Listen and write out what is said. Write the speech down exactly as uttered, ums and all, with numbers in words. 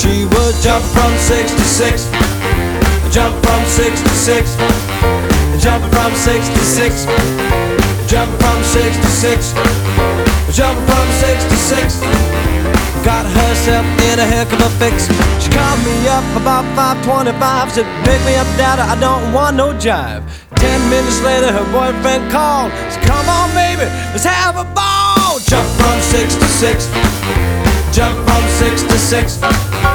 She would jump from sixty-six, jump from sixty-six, jump from sixty-six, jump from sixty-six, jump from sixty-six. Got herself in a heck of a fix. She called me up about five twenty-five, said, pick me up, daddy, I don't want no jive. Ten minutes later, her boyfriend called, said, come on, baby, let's have a ball. Jump from sixty-six, jump from sixty-six.